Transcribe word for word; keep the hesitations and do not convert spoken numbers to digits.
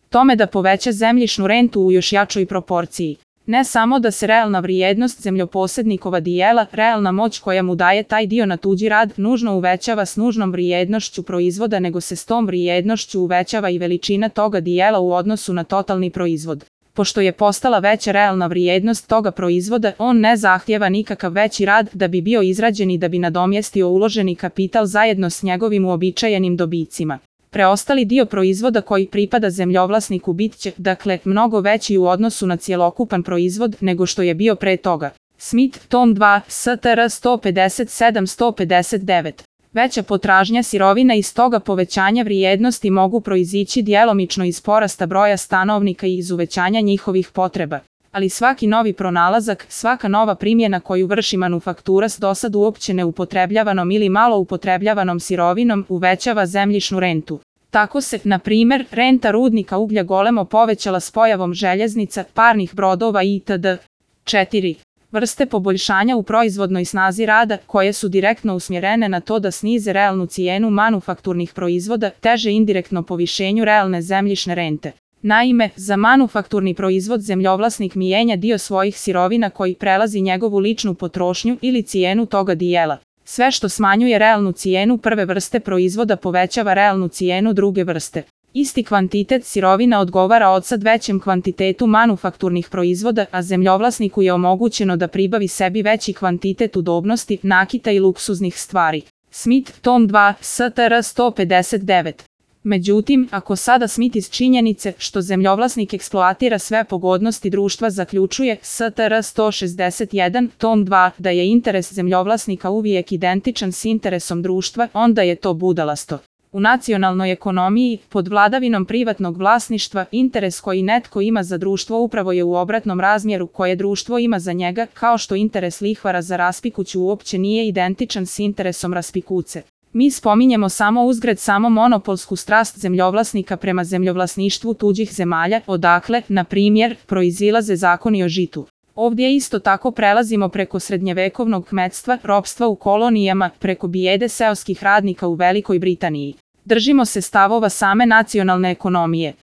tome da poveća zemljišnu rentu u još jačoj proporciji. Ne samo da se realna vrijednost zemljoposednikova dijela, realna moć koja mu daje taj dio na tuđi rad, nužno uvećava s nužnom vrijednošću proizvoda, nego se s tom vrijednošću uvećava i veličina toga dijela u odnosu na totalni proizvod. Pošto je postala veća realna vrijednost toga proizvoda, on ne zahtjeva nikakav veći rad da bi bio izrađen i da bi nadomjestio uloženi kapital zajedno s njegovim uobičajenim dobicima. Preostali dio proizvoda koji pripada zemljovlasniku bit će, dakle, mnogo veći u odnosu na cjelokupan proizvod nego što je bio pre toga. Smith, tom dva, S T R sto pedeset sedam do sto pedeset devet. Veća potražnja sirovina iz toga povećanja vrijednosti mogu proizići djelomično iz porasta broja stanovnika i iz uvećanja njihovih potreba. Ali svaki novi pronalazak, svaka nova primjena koju vrši manufaktura s dosad uopće neupotrebljavanom ili malo upotrebljavanom sirovinom uvećava zemljišnu rentu. Tako se, na primjer, renta rudnika uglja golemo povećala s pojavom željeznica, parnih brodova itd. četiri. Vrste poboljšanja u proizvodnoj snazi rada, koje su direktno usmjerene na to da snize realnu cijenu manufakturnih proizvoda, teže indirektno povišenju realne zemljišne rente. Naime, za manufakturni proizvod zemljovlasnik mijenja dio svojih sirovina koji prelazi njegovu ličnu potrošnju ili cijenu toga dijela. Sve što smanjuje realnu cijenu prve vrste proizvoda povećava realnu cijenu druge vrste. Isti kvantitet sirovina odgovara odsad većem kvantitetu manufakturnih proizvoda, a zemljovlasniku je omogućeno da pribavi sebi veći kvantitet udobnosti, nakita i luksuznih stvari. Smith, tom dva, S T R sto pedeset devet. Međutim, ako sada Smith iz činjenice što zemljovlasnik eksploatira sve pogodnosti društva zaključuje, S T R sto šezdeset jedan, tom dva, da je interes zemljovlasnika uvijek identičan s interesom društva, onda je to budalasto. U nacionalnoj ekonomiji, pod vladavinom privatnog vlasništva, interes koji netko ima za društvo upravo je u obratnom razmjeru koje društvo ima za njega, kao što interes lihvara za raspikuću uopće nije identičan s interesom raspikuce. Mi spominjemo samo uzgred samo monopolsku strast zemljovlasnika prema zemljovlasništvu tuđih zemalja, odakle, na primjer, proizilaze zakoni o žitu. Ovdje isto tako prelazimo preko srednjevekovnog kmetstva, ropstva u kolonijama, preko bijede seoskih radnika u Velikoj Britaniji. Držimo se stavova same nacionalne ekonomije.